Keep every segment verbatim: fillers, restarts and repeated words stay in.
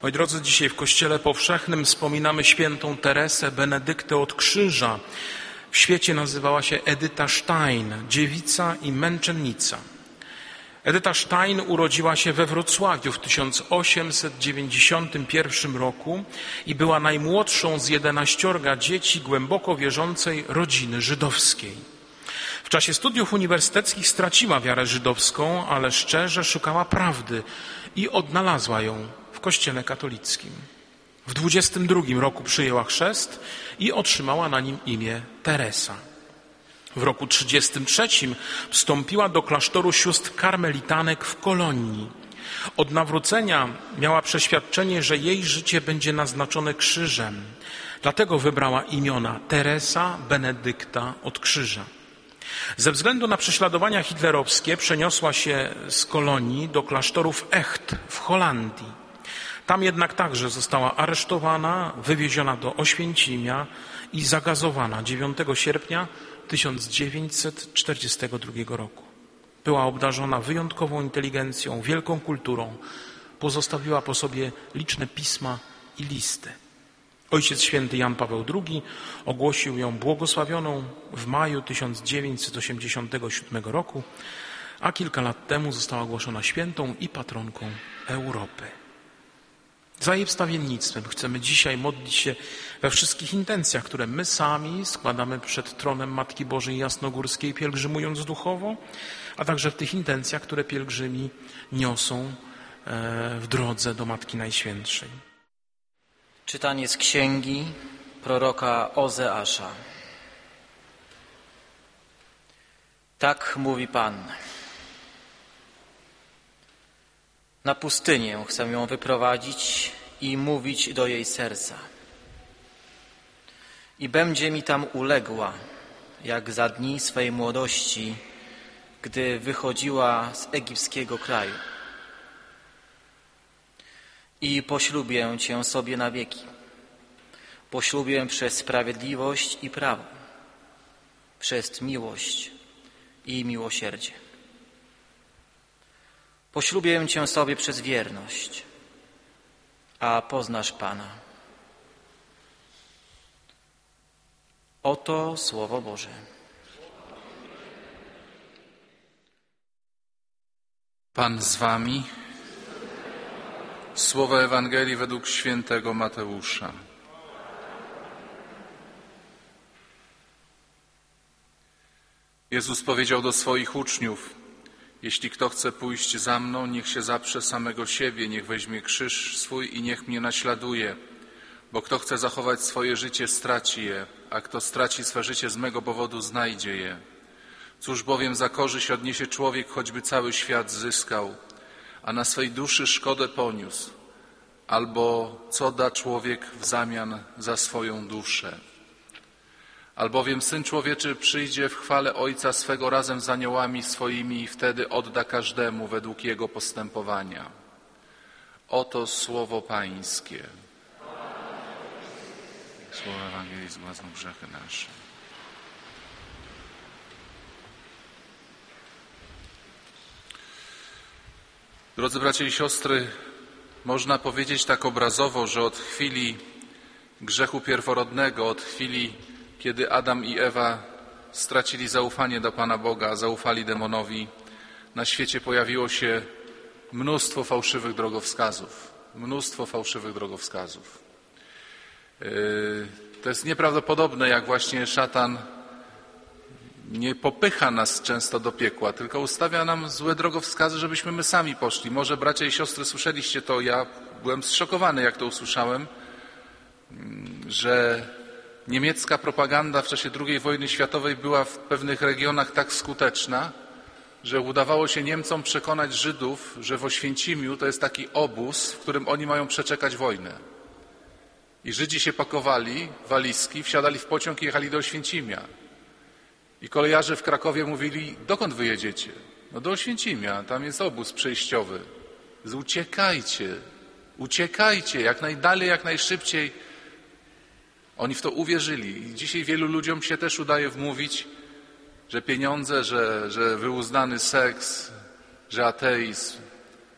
Moi drodzy, dzisiaj w Kościele Powszechnym wspominamy świętą Teresę Benedyktę od Krzyża. W świecie nazywała się Edyta Stein, dziewica i męczennica. Edyta Stein urodziła się we Wrocławiu w tysiąc osiemset dziewięćdziesiątym pierwszym roku i była najmłodszą z jedenaściorga dzieci głęboko wierzącej rodziny żydowskiej. W czasie studiów uniwersyteckich straciła wiarę żydowską, ale szczerze szukała prawdy i odnalazła ją w Kościele katolickim. W dwudziestym drugim roku przyjęła chrzest i otrzymała na nim imię Teresa. W roku trzydziestym trzecim wstąpiła do klasztoru sióstr karmelitanek w Kolonii. Od nawrócenia miała przeświadczenie, że jej życie będzie naznaczone krzyżem. Dlatego wybrała imiona Teresa Benedykta od Krzyża. Ze względu na prześladowania hitlerowskie przeniosła się z Kolonii do klasztoru w Echt w Holandii. Tam jednak także została aresztowana, wywieziona do Oświęcimia i zagazowana dziewiątego sierpnia tysiąc dziewięćset czterdziestego drugiego roku. Była obdarzona wyjątkową inteligencją, wielką kulturą. Pozostawiła po sobie liczne pisma i listy. Ojciec Święty Jan Paweł drugi ogłosił ją błogosławioną w maju tysiąc dziewięćset osiemdziesiątego siódmego roku, a kilka lat temu została ogłoszona świętą i patronką Europy. Za jej wstawiennictwem chcemy dzisiaj modlić się we wszystkich intencjach, które my sami składamy przed tronem Matki Bożej Jasnogórskiej, pielgrzymując duchowo, a także w tych intencjach, które pielgrzymi niosą w drodze do Matki Najświętszej. Czytanie z księgi proroka Ozeasza. Tak mówi Pan. Na pustynię chcę ją wyprowadzić i mówić do jej serca. I będzie mi tam uległa, jak za dni swej młodości, gdy wychodziła z egipskiego kraju. I poślubię Cię sobie na wieki. Poślubię przez sprawiedliwość i prawo, przez miłość i miłosierdzie. Poślubię Cię sobie przez wierność, a poznasz Pana. Oto Słowo Boże. Pan z wami. Słowo Ewangelii według świętego Mateusza. Jezus powiedział do swoich uczniów: jeśli kto chce pójść za mną, niech się zaprze samego siebie, niech weźmie krzyż swój i niech mnie naśladuje. Bo kto chce zachować swoje życie, straci je, a kto straci swe życie z mego powodu, znajdzie je. Cóż bowiem za korzyść odniesie człowiek, choćby cały świat zyskał, a na swej duszy szkodę poniósł? Albo co da człowiek w zamian za swoją duszę? Albowiem Syn Człowieczy przyjdzie w chwale Ojca swego razem z aniołami swoimi i wtedy odda każdemu według jego postępowania. Oto Słowo Pańskie. Słowo Ewangelii zgładzą grzechy nasze. Drodzy bracia i siostry, można powiedzieć tak obrazowo, że od chwili grzechu pierworodnego, od chwili, kiedy Adam i Ewa stracili zaufanie do Pana Boga, zaufali demonowi, na świecie pojawiło się mnóstwo fałszywych drogowskazów. Mnóstwo fałszywych drogowskazów. To jest nieprawdopodobne, jak właśnie szatan nie popycha nas często do piekła, tylko ustawia nam złe drogowskazy, żebyśmy my sami poszli. Może bracia i siostry słyszeliście to, ja byłem zszokowany, jak to usłyszałem, że niemiecka propaganda w czasie drugiej wojny światowej była w pewnych regionach tak skuteczna, że udawało się Niemcom przekonać Żydów, że w Oświęcimiu to jest taki obóz, w którym oni mają przeczekać wojnę. I Żydzi się pakowali, walizki, wsiadali w pociąg i jechali do Oświęcimia. I kolejarze w Krakowie mówili: dokąd wy jedziecie? No do Oświęcimia, tam jest obóz przejściowy. Uciekajcie, uciekajcie, jak najdalej, jak najszybciej. Oni w to uwierzyli. I dzisiaj wielu ludziom się też udaje wmówić, że pieniądze, że, że wyuzdany seks, że ateizm,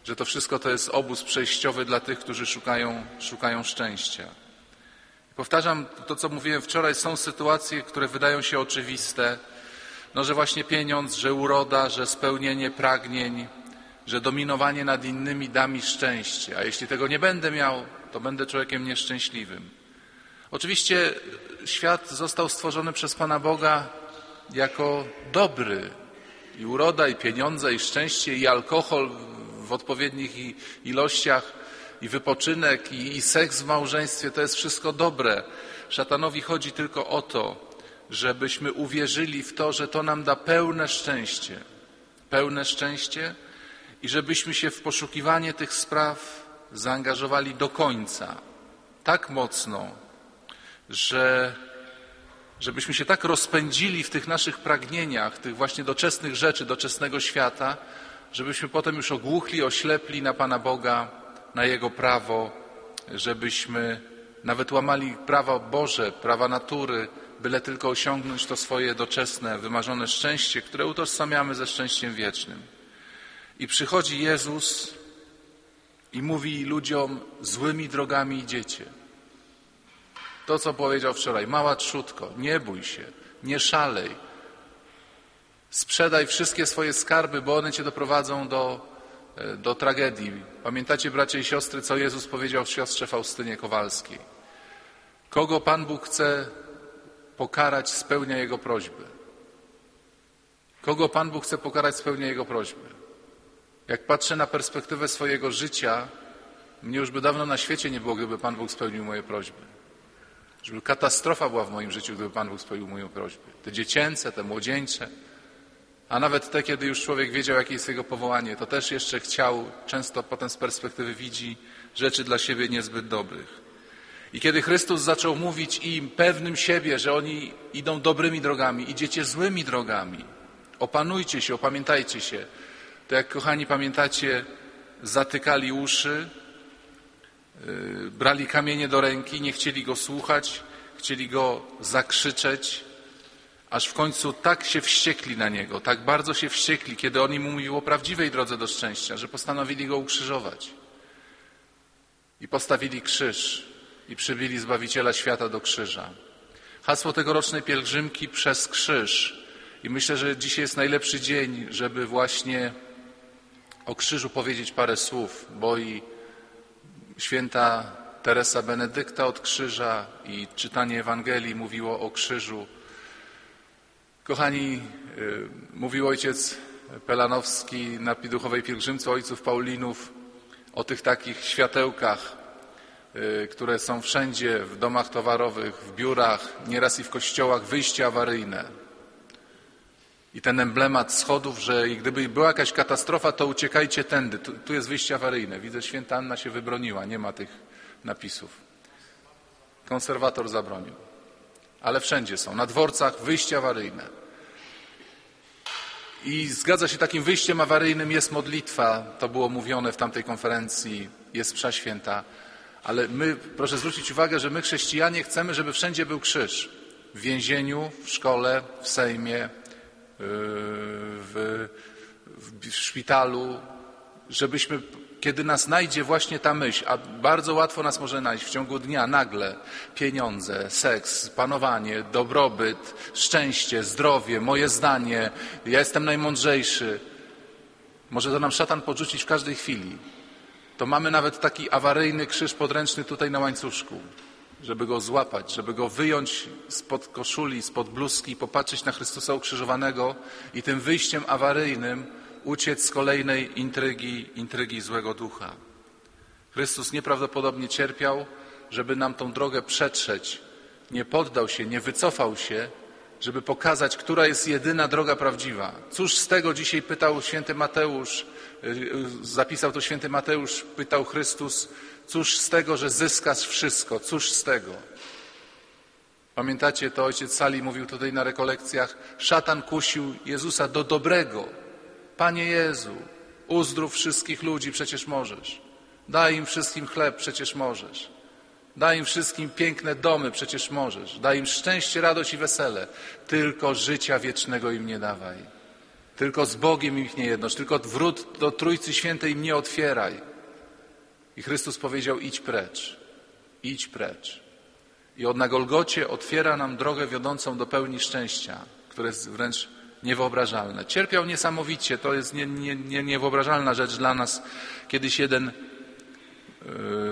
że to wszystko to jest obóz przejściowy dla tych, którzy szukają, szukają szczęścia. Powtarzam to, co mówiłem wczoraj, są sytuacje, które wydają się oczywiste, no, że właśnie pieniądz, że uroda, że spełnienie pragnień, że dominowanie nad innymi da mi szczęście, a jeśli tego nie będę miał, to będę człowiekiem nieszczęśliwym. Oczywiście świat został stworzony przez Pana Boga jako dobry. I uroda, i pieniądze, i szczęście, i alkohol w odpowiednich ilościach, i wypoczynek, i, i seks w małżeństwie, to jest wszystko dobre. Szatanowi chodzi tylko o to, żebyśmy uwierzyli w to, że to nam da pełne szczęście. Pełne szczęście i żebyśmy się w poszukiwanie tych spraw zaangażowali do końca. Tak mocno, że żebyśmy się tak rozpędzili w tych naszych pragnieniach, tych właśnie doczesnych rzeczy, doczesnego świata, żebyśmy potem już ogłuchli, oślepli na Pana Boga, na Jego prawo, żebyśmy nawet łamali prawa Boże, prawa natury, byle tylko osiągnąć to swoje doczesne, wymarzone szczęście, które utożsamiamy ze szczęściem wiecznym. I przychodzi Jezus i mówi ludziom: złymi drogami idziecie. To, co powiedział wczoraj: mała trzódko, nie bój się, nie szalej. Sprzedaj wszystkie swoje skarby, bo one cię doprowadzą do, do tragedii. Pamiętacie, bracia i siostry, co Jezus powiedział siostrze Faustynie Kowalskiej? Kogo Pan Bóg chce pokarać, spełnia Jego prośby. Kogo Pan Bóg chce pokarać, spełnia Jego prośby. Jak patrzę na perspektywę swojego życia, mnie już by dawno na świecie nie było, gdyby Pan Bóg spełnił moje prośby. Żeby katastrofa była w moim życiu, gdyby Pan Bóg spełnił moje prośby. Te dziecięce, te młodzieńcze, a nawet te, kiedy już człowiek wiedział, jakie jest jego powołanie, to też jeszcze chciał, często potem z perspektywy widzi rzeczy dla siebie niezbyt dobrych. I kiedy Chrystus zaczął mówić im pewnym siebie, że oni idą dobrymi drogami, idziecie złymi drogami, opanujcie się, opamiętajcie się, to jak, kochani, pamiętacie, zatykali uszy, yy, brali kamienie do ręki, nie chcieli Go słuchać, chcieli Go zakrzyczeć, aż w końcu tak się wściekli na Niego, tak bardzo się wściekli, kiedy On im mówił o prawdziwej drodze do szczęścia, że postanowili Go ukrzyżować. I postawili krzyż i przybili Zbawiciela świata do krzyża. Hasło tegorocznej pielgrzymki: przez krzyż. I myślę, że dzisiaj jest najlepszy dzień, żeby właśnie o krzyżu powiedzieć parę słów, bo i święta Teresa Benedykta od krzyża i czytanie Ewangelii mówiło o krzyżu. Kochani, mówił ojciec Pelanowski na duchowej pielgrzymce ojców Paulinów o tych takich światełkach, które są wszędzie, w domach towarowych, w biurach, nieraz i w kościołach, wyjście awaryjne. I ten emblemat schodów, że gdyby była jakaś katastrofa, to uciekajcie tędy. Tu, tu jest wyjście awaryjne. Widzę, święta Anna się wybroniła, nie ma tych napisów. Konserwator zabronił. Ale wszędzie są. Na dworcach wyjście awaryjne. I zgadza się, takim wyjściem awaryjnym jest modlitwa. To było mówione w tamtej konferencji. Jest msza święta. Ale my, proszę zwrócić uwagę, że my, chrześcijanie, chcemy, żeby wszędzie był krzyż. W więzieniu, w szkole, w sejmie, w, w szpitalu, żebyśmy, kiedy nas najdzie właśnie ta myśl, a bardzo łatwo nas może najść w ciągu dnia, nagle pieniądze, seks, panowanie, dobrobyt, szczęście, zdrowie, moje zdanie, ja jestem najmądrzejszy. Może to nam szatan podrzucić w każdej chwili. To mamy nawet taki awaryjny krzyż podręczny tutaj na łańcuszku, żeby go złapać, żeby go wyjąć spod koszuli, spod bluzki, popatrzeć na Chrystusa ukrzyżowanego i tym wyjściem awaryjnym uciec z kolejnej intrygi, intrygi złego ducha. Chrystus nieprawdopodobnie cierpiał, żeby nam tą drogę przetrzeć. Nie poddał się, nie wycofał się, żeby pokazać, która jest jedyna droga prawdziwa. Cóż z tego, dzisiaj pytał święty Mateusz, zapisał to święty Mateusz, pytał Chrystus, cóż z tego, że zyskasz wszystko? Cóż z tego? Pamiętacie, to ojciec Sali mówił tutaj na rekolekcjach, szatan kusił Jezusa do dobrego. Panie Jezu, uzdrów wszystkich ludzi, przecież możesz. Daj im wszystkim chleb, przecież możesz. Daj im wszystkim piękne domy, przecież możesz. Daj im szczęście, radość i wesele. Tylko życia wiecznego im nie dawaj. Tylko z Bogiem ich nie jednocz, tylko wrót do Trójcy Świętej im nie otwieraj. I Chrystus powiedział, idź precz, idź precz. I on na Golgocie otwiera nam drogę wiodącą do pełni szczęścia, które jest wręcz niewyobrażalne. Cierpiał niesamowicie, to jest nie, nie, nie, niewyobrażalna rzecz dla nas. Kiedyś jeden yy,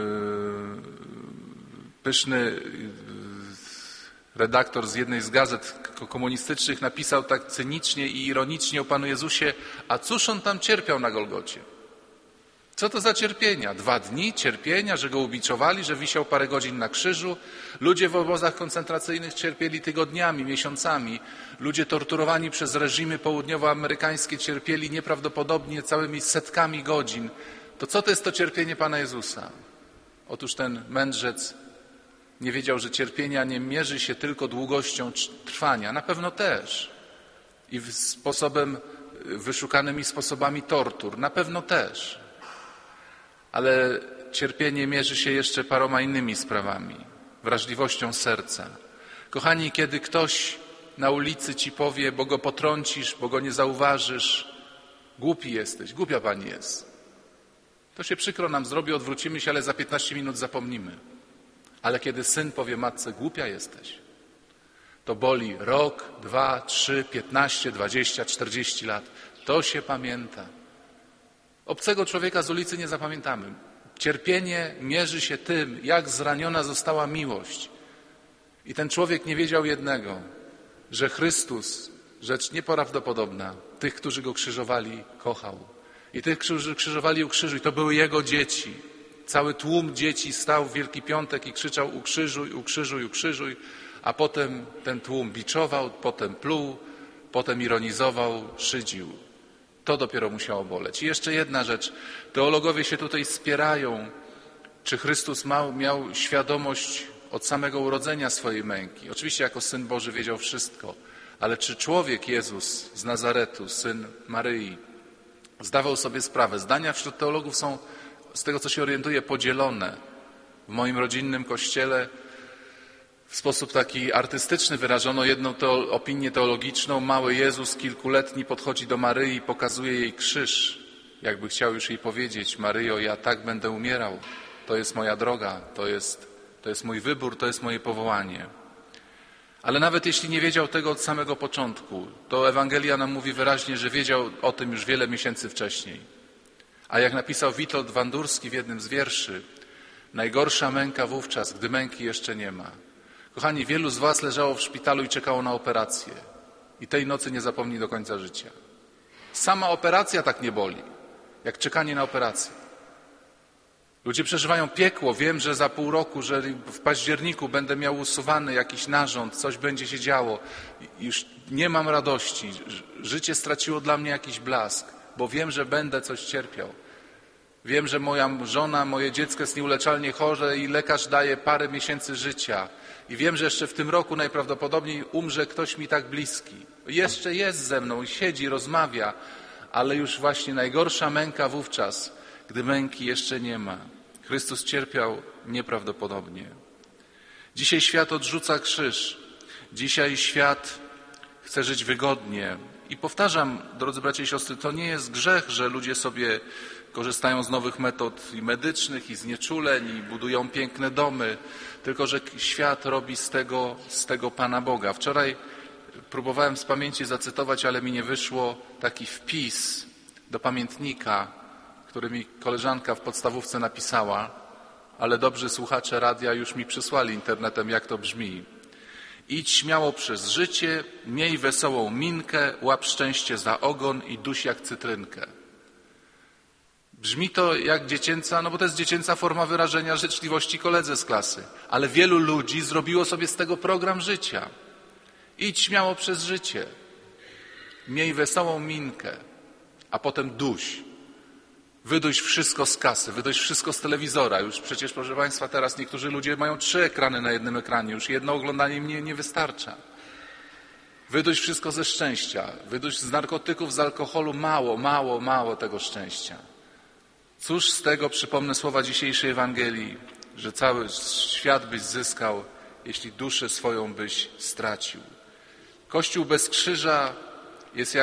pyszny redaktor z jednej z gazet komunistycznych napisał tak cynicznie i ironicznie o Panu Jezusie, a cóż on tam cierpiał na Golgocie? Co to za cierpienia? Dwa dni cierpienia, że go ubiczowali, że wisiał parę godzin na krzyżu. Ludzie w obozach koncentracyjnych cierpieli tygodniami, miesiącami. Ludzie torturowani przez reżimy południowoamerykańskie cierpieli nieprawdopodobnie całymi setkami godzin. To co to jest to cierpienie Pana Jezusa? Otóż ten mędrzec nie wiedział, że cierpienia nie mierzy się tylko długością trwania. Na pewno też. I sposobem, wyszukanymi sposobami tortur. Na pewno też. Ale cierpienie mierzy się jeszcze paroma innymi sprawami. Wrażliwością serca. Kochani, kiedy ktoś na ulicy ci powie, bo go potrącisz, bo go nie zauważysz, głupi jesteś, głupia pani jest. To się przykro nam zrobi, odwrócimy się, ale za piętnaście minut zapomnimy. Ale kiedy syn powie matce, głupia jesteś, to boli rok, dwa, trzy, piętnaście, dwadzieścia, czterdzieści lat. To się pamięta. Obcego człowieka z ulicy nie zapamiętamy. Cierpienie mierzy się tym, jak zraniona została miłość. I ten człowiek nie wiedział jednego, że Chrystus, rzecz nieprawdopodobna, tych, którzy go krzyżowali, kochał. I tych, którzy krzyżowali u krzyżu, i to były jego dzieci. Cały tłum dzieci stał w Wielki Piątek i krzyczał ukrzyżuj, ukrzyżuj, ukrzyżuj, a potem ten tłum biczował, potem pluł, potem ironizował, szydził. To dopiero musiało boleć. I jeszcze jedna rzecz. Teologowie się tutaj spierają, czy Chrystus miał, miał świadomość od samego urodzenia swojej męki. Oczywiście jako Syn Boży wiedział wszystko, ale czy człowiek Jezus z Nazaretu, Syn Maryi, zdawał sobie sprawę? Zdania wśród teologów są, z tego co się orientuję, podzielone. W moim rodzinnym kościele w sposób taki artystyczny wyrażono jedną teo- opinię teologiczną. Mały Jezus kilkuletni podchodzi do Maryi i pokazuje jej krzyż. Jakby chciał już jej powiedzieć, Maryjo, ja tak będę umierał. To jest moja droga, to jest, to jest mój wybór, to jest moje powołanie. Ale nawet jeśli nie wiedział tego od samego początku, to Ewangelia nam mówi wyraźnie, że wiedział o tym już wiele miesięcy wcześniej. A jak napisał Witold Wandurski w jednym z wierszy, najgorsza męka wówczas, gdy męki jeszcze nie ma. Kochani, wielu z was leżało w szpitalu i czekało na operację. I tej nocy nie zapomni do końca życia. Sama operacja tak nie boli, jak czekanie na operację. Ludzie przeżywają piekło. Wiem, że za pół roku, że w październiku będę miał usuwany jakiś narząd, coś będzie się działo. Już nie mam radości. Życie straciło dla mnie jakiś blask, bo wiem, że będę coś cierpiał. Wiem, że moja żona, moje dziecko jest nieuleczalnie chore i lekarz daje parę miesięcy życia. I wiem, że jeszcze w tym roku najprawdopodobniej umrze ktoś mi tak bliski. Jeszcze jest ze mną i siedzi, rozmawia, ale już właśnie najgorsza męka wówczas, gdy męki jeszcze nie ma. Chrystus cierpiał nieprawdopodobnie. Dzisiaj świat odrzuca krzyż. Dzisiaj świat chce żyć wygodnie. I powtarzam, drodzy bracia i siostry, to nie jest grzech, że ludzie sobie korzystają z nowych metod i medycznych, i znieczuleń, i budują piękne domy, tylko że świat robi z tego, z tego Pana Boga. Wczoraj próbowałem z pamięci zacytować, ale mi nie wyszło, taki wpis do pamiętnika, który mi koleżanka w podstawówce napisała, ale dobrzy słuchacze radia już mi przysłali internetem, jak to brzmi. Idź śmiało przez życie, miej wesołą minkę, łap szczęście za ogon i duś jak cytrynkę. Brzmi to jak dziecięca, no bo to jest dziecięca forma wyrażenia życzliwości koledze z klasy. Ale wielu ludzi zrobiło sobie z tego program życia. Idź śmiało przez życie, miej wesołą minkę, a potem duś. Wyduś wszystko z kasy, wyduś wszystko z telewizora. Już przecież, proszę Państwa, teraz niektórzy ludzie mają trzy ekrany na jednym ekranie. Już jedno oglądanie mnie nie wystarcza. Wyduś wszystko ze szczęścia. Wyduś z narkotyków, z alkoholu. Mało, mało, mało tego szczęścia. Cóż z tego, przypomnę słowa dzisiejszej Ewangelii, że cały świat byś zyskał, jeśli duszę swoją byś stracił. Kościół bez krzyża jest jak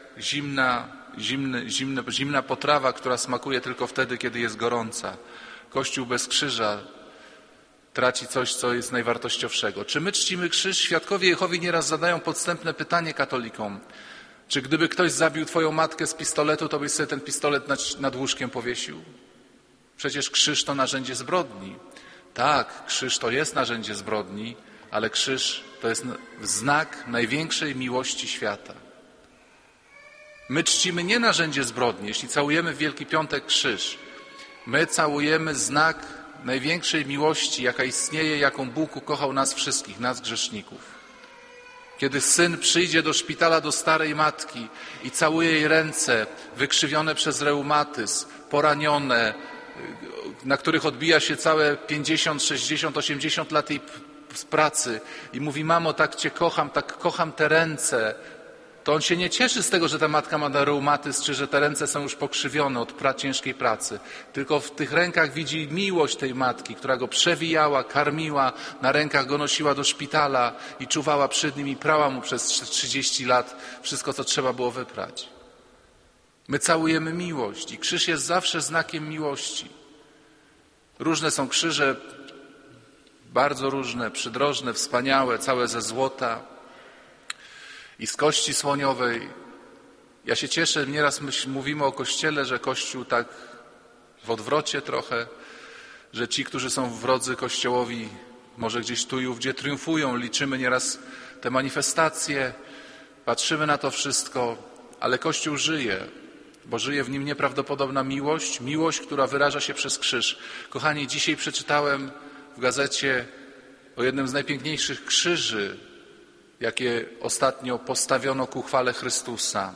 zimna, zimny, zimny, zimna potrawa, która smakuje tylko wtedy, kiedy jest gorąca. Kościół bez krzyża traci coś, co jest najwartościowszego. Czy my czcimy krzyż? Świadkowie Jehowi nieraz zadają podstępne pytanie katolikom. Czy gdyby ktoś zabił twoją matkę z pistoletu, to byś sobie ten pistolet nad, nad łóżkiem powiesił? Przecież krzyż to narzędzie zbrodni. Tak, krzyż to jest narzędzie zbrodni, ale krzyż to jest znak największej miłości świata. My czcimy nie narzędzie zbrodni, jeśli całujemy w Wielki Piątek krzyż. My całujemy znak największej miłości, jaka istnieje, jaką Bóg ukochał nas wszystkich, nas grzeszników. Kiedy syn przyjdzie do szpitala do starej matki i całuje jej ręce wykrzywione przez reumatyzm, poranione, na których odbija się całe pięćdziesiąt, sześćdziesiąt, osiemdziesiąt lat jej pracy i mówi: mamo, tak cię kocham, tak kocham te ręce, to on się nie cieszy z tego, że ta matka ma reumatyzm, czy że te ręce są już pokrzywione od pra- ciężkiej pracy. Tylko w tych rękach widzi miłość tej matki, która go przewijała, karmiła, na rękach go nosiła do szpitala i czuwała przy nim i prała mu przez trzydzieści lat wszystko, co trzeba było wyprać. My całujemy miłość i krzyż jest zawsze znakiem miłości. Różne są krzyże, bardzo różne, przydrożne, wspaniałe, całe ze złota i z kości słoniowej. Ja się cieszę, nieraz my mówimy o Kościele, że Kościół tak w odwrocie trochę, że ci, którzy są wrodzy Kościołowi, może gdzieś tu i ówdzie triumfują, liczymy nieraz te manifestacje, patrzymy na to wszystko, ale Kościół żyje, bo żyje w nim nieprawdopodobna miłość, miłość, która wyraża się przez krzyż. Kochani, dzisiaj przeczytałem w gazecie o jednym z najpiękniejszych krzyży, jakie ostatnio postawiono ku chwale Chrystusa.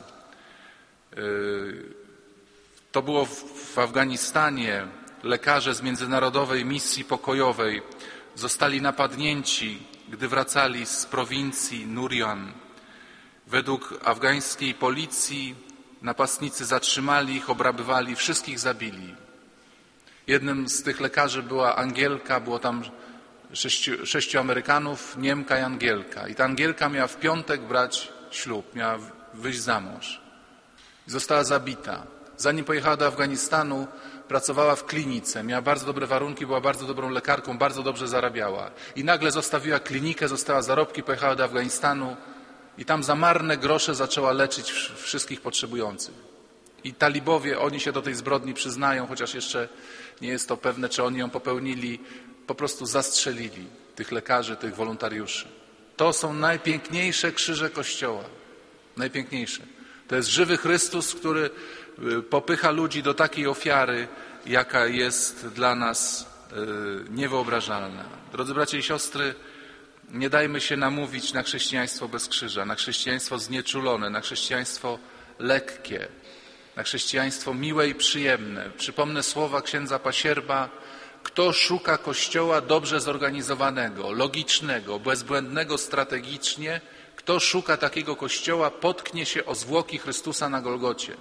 To było w Afganistanie. Lekarze z Międzynarodowej Misji Pokojowej zostali napadnięci, gdy wracali z prowincji Nurian. Według afgańskiej policji napastnicy zatrzymali ich, obrabywali, wszystkich zabili. Jednym z tych lekarzy była Angielka, było tam sześciu, sześciu Amerykanów, Niemka i Angielka. I ta Angielka miała w piątek brać ślub, miała wyjść za mąż. I została zabita. Zanim pojechała do Afganistanu, pracowała w klinice, miała bardzo dobre warunki, była bardzo dobrą lekarką, bardzo dobrze zarabiała. I nagle zostawiła klinikę, została zarobki, pojechała do Afganistanu i tam za marne grosze zaczęła leczyć wszystkich potrzebujących. I talibowie, oni się do tej zbrodni przyznają, chociaż jeszcze nie jest to pewne, czy oni ją popełnili, po prostu zastrzelili tych lekarzy, tych wolontariuszy. To są najpiękniejsze krzyże Kościoła. Najpiękniejsze. To jest żywy Chrystus, który popycha ludzi do takiej ofiary, jaka jest dla nas niewyobrażalna. Drodzy bracia i siostry, nie dajmy się namówić na chrześcijaństwo bez krzyża, na chrześcijaństwo znieczulone, na chrześcijaństwo lekkie, na chrześcijaństwo miłe i przyjemne. Przypomnę słowa księdza Pasierba: kto szuka Kościoła dobrze zorganizowanego, logicznego, bezbłędnego strategicznie, kto szuka takiego Kościoła, potknie się o zwłoki Chrystusa na Golgocie.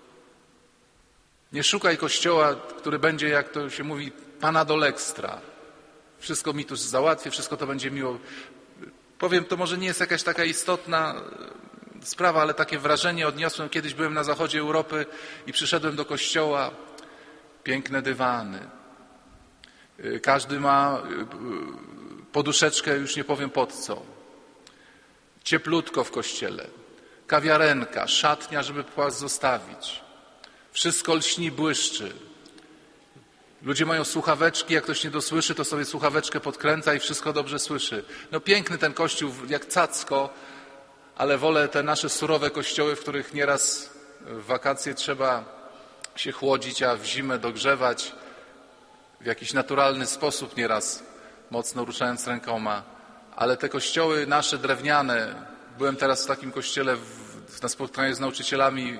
Nie szukaj Kościoła, który będzie, jak to się mówi, panadol extra. Wszystko mi tu załatwię, wszystko to będzie miło. Powiem, to może nie jest jakaś taka istotna sprawa, ale takie wrażenie odniosłem. Kiedyś byłem na zachodzie Europy i przyszedłem do kościoła. Piękne dywany. Każdy ma poduszeczkę, już nie powiem pod co. Cieplutko w kościele. Kawiarenka, szatnia, żeby płas zostawić. Wszystko lśni, błyszczy. Ludzie mają słuchaweczki, jak ktoś nie dosłyszy, to sobie słuchaweczkę podkręca i wszystko dobrze słyszy. No piękny ten kościół, jak cacko, ale wolę te nasze surowe kościoły, w których nieraz w wakacje trzeba się chłodzić, a w zimę dogrzewać w jakiś naturalny sposób, nieraz mocno ruszając rękoma. Ale te kościoły nasze drewniane, byłem teraz w takim kościele w, na spotkaniu z nauczycielami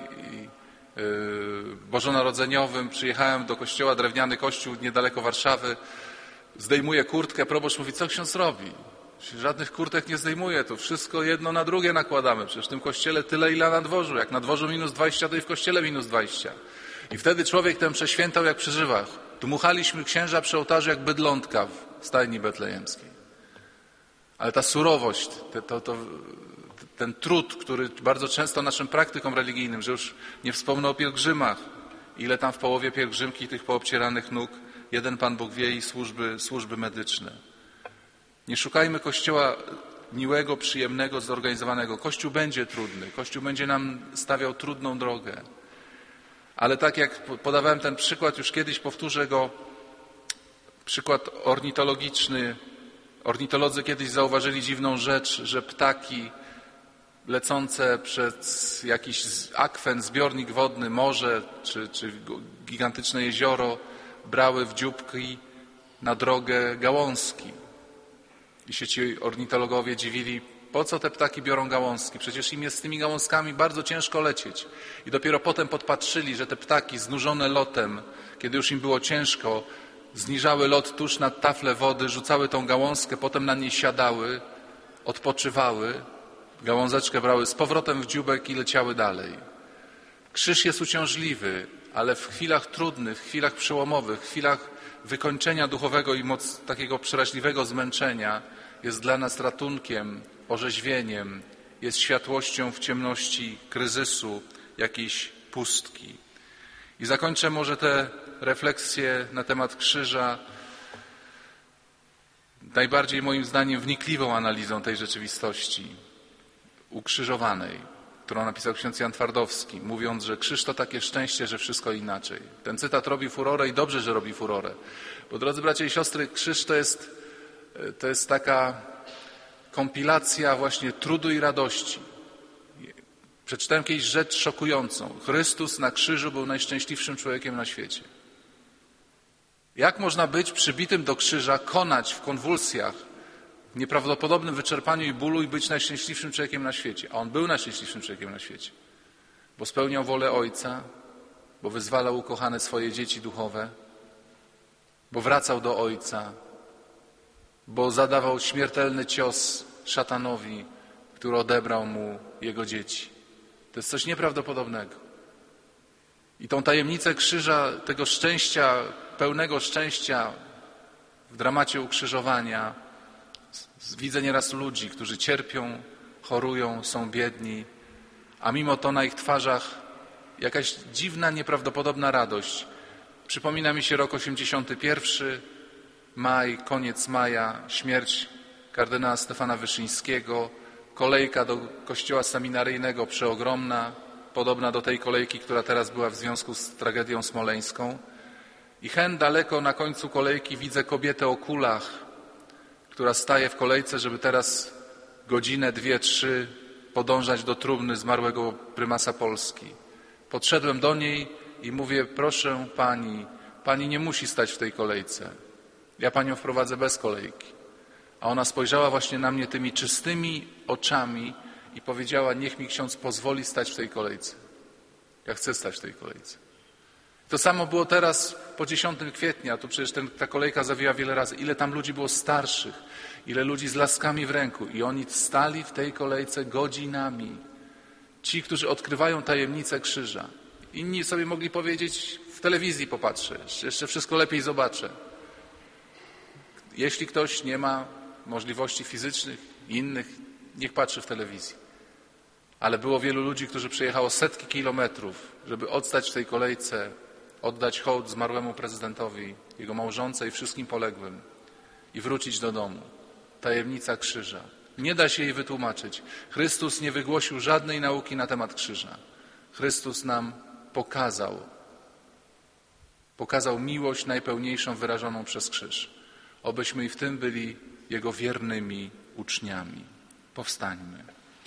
bożonarodzeniowym, przyjechałem do kościoła, drewniany kościół niedaleko Warszawy, zdejmuję kurtkę, proboszcz mówi: co ksiądz robi? Żadnych kurtek nie zdejmuję, to wszystko jedno na drugie nakładamy, przecież w tym kościele tyle, ile na dworzu, jak na dworzu minus dwadzieścia, to i w kościele minus dwadzieścia. I wtedy człowiek ten przeświętał jak przy żywach. Dmuchaliśmy księża przy ołtarzu jak bydlątka w stajni betlejemskiej. Ale ta surowość, to, to, to, ten trud, który bardzo często naszym praktykom religijnym, że już nie wspomnę o pielgrzymach, ile tam w połowie pielgrzymki tych poobcieranych nóg, jeden Pan Bóg wie i służby, służby medyczne. Nie szukajmy Kościoła miłego, przyjemnego, zorganizowanego. Kościół będzie trudny, Kościół będzie nam stawiał trudną drogę. Ale tak jak podawałem ten przykład, już kiedyś powtórzę go, przykład ornitologiczny. Ornitolodzy kiedyś zauważyli dziwną rzecz, że ptaki lecące przez jakiś akwen, zbiornik wodny, morze czy, czy gigantyczne jezioro brały w dzióbki na drogę gałązki. I się ci ornitologowie dziwili, po co te ptaki biorą gałązki? Przecież im jest z tymi gałązkami bardzo ciężko lecieć. I dopiero potem podpatrzyli, że te ptaki znużone lotem, kiedy już im było ciężko, zniżały lot tuż nad taflę wody, rzucały tą gałązkę, potem na niej siadały, odpoczywały, gałązeczkę brały z powrotem w dzióbek i leciały dalej. Krzyż jest uciążliwy, ale w chwilach trudnych, w chwilach przełomowych, w chwilach wykończenia duchowego i moc takiego przeraźliwego zmęczenia jest dla nas ratunkiem, orzeźwieniem, jest światłością w ciemności kryzysu, jakiejś pustki. I zakończę może te refleksje na temat krzyża najbardziej moim zdaniem wnikliwą analizą tej rzeczywistości ukrzyżowanej, którą napisał ksiądz Jan Twardowski, mówiąc, że krzyż to takie szczęście, że wszystko inaczej. Ten cytat robi furorę i dobrze, że robi furorę. Bo drodzy bracia i siostry, krzyż to jest, to jest taka kompilacja właśnie trudu i radości. Przeczytałem kiedyś rzecz szokującą. Chrystus na krzyżu był najszczęśliwszym człowiekiem na świecie. Jak można być przybitym do krzyża, konać w konwulsjach, w nieprawdopodobnym wyczerpaniu i bólu i być najszczęśliwszym człowiekiem na świecie? A on był najszczęśliwszym człowiekiem na świecie, bo spełniał wolę Ojca, bo wyzwalał ukochane swoje dzieci duchowe, bo wracał do Ojca, bo zadawał śmiertelny cios szatanowi, który odebrał mu jego dzieci. To jest coś nieprawdopodobnego. I tą tajemnicę krzyża, tego szczęścia, pełnego szczęścia w dramacie ukrzyżowania widzę nieraz ludzi, którzy cierpią, chorują, są biedni, a mimo to na ich twarzach jakaś dziwna, nieprawdopodobna radość. Przypomina mi się rok osiemdziesiąty pierwszy, maj, koniec maja, śmierć kardynała Stefana Wyszyńskiego, kolejka do kościoła seminaryjnego przeogromna, podobna do tej kolejki, która teraz była w związku z tragedią smoleńską. I hen daleko na końcu kolejki widzę kobietę o kulach, która staje w kolejce, żeby teraz godzinę, dwie, trzy podążać do trumny zmarłego prymasa Polski. Podszedłem do niej i mówię, proszę pani, pani nie musi stać w tej kolejce. Ja panią wprowadzę bez kolejki. A ona spojrzała właśnie na mnie tymi czystymi oczami i powiedziała, niech mi ksiądz pozwoli stać w tej kolejce. Ja chcę stać w tej kolejce. To samo było teraz po dziesiątego kwietnia, tu przecież ten, ta kolejka zawiła wiele razy. Ile tam ludzi było starszych, ile ludzi z laskami w ręku i oni stali w tej kolejce godzinami. Ci, którzy odkrywają tajemnicę krzyża. Inni sobie mogli powiedzieć, w telewizji popatrzę, jeszcze wszystko lepiej zobaczę. Jeśli ktoś nie ma możliwości fizycznych i innych, niech patrzy w telewizji. Ale było wielu ludzi, którzy przyjechało setki kilometrów, żeby odstać w tej kolejce, oddać hołd zmarłemu prezydentowi, jego małżonce i wszystkim poległym i wrócić do domu. Tajemnica krzyża. Nie da się jej wytłumaczyć. Chrystus nie wygłosił żadnej nauki na temat krzyża. Chrystus nam pokazał, pokazał miłość najpełniejszą wyrażoną przez krzyż. Obyśmy i w tym byli Jego wiernymi uczniami. Powstańmy.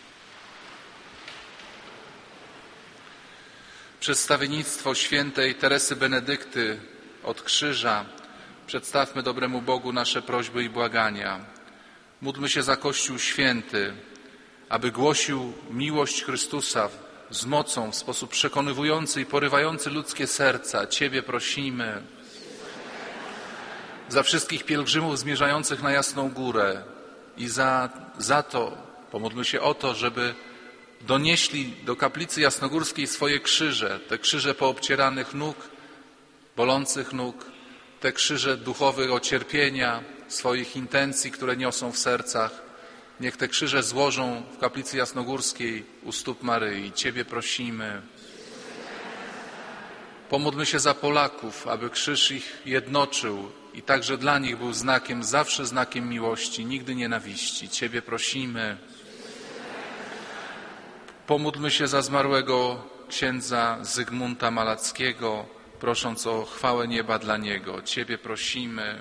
Przedstawiennictwo świętej Teresy Benedykty od krzyża przedstawmy dobremu Bogu nasze prośby i błagania. Módlmy się za Kościół święty, aby głosił miłość Chrystusa z mocą w sposób przekonywujący i porywający ludzkie serca. Ciebie prosimy. Za wszystkich pielgrzymów zmierzających na Jasną Górę i za, za to, pomódlmy się o to, żeby donieśli do kaplicy jasnogórskiej swoje krzyże, te krzyże poobcieranych nóg, bolących nóg, te krzyże duchowego cierpienia, swoich intencji, które niosą w sercach Niech te krzyże złożą w kaplicy jasnogórskiej u stóp Maryi. Ciebie prosimy. Pomódlmy się za Polaków, aby krzyż ich jednoczył i także dla nich był znakiem, zawsze znakiem miłości, nigdy nienawiści. Ciebie prosimy. Pomódlmy się za zmarłego księdza Zygmunta Malackiego, prosząc o chwałę nieba dla niego. Ciebie prosimy.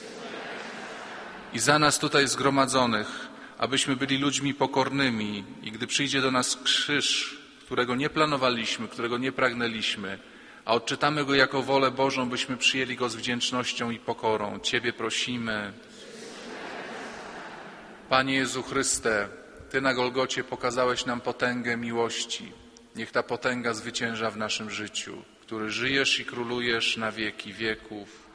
I za nas tutaj zgromadzonych, abyśmy byli ludźmi pokornymi i gdy przyjdzie do nas krzyż, którego nie planowaliśmy, którego nie pragnęliśmy, a odczytamy go jako wolę Bożą, byśmy przyjęli go z wdzięcznością i pokorą. Ciebie prosimy. Panie Jezu Chryste, Ty na Golgocie pokazałeś nam potęgę miłości. Niech ta potęga zwycięża w naszym życiu, który żyjesz i królujesz na wieki wieków.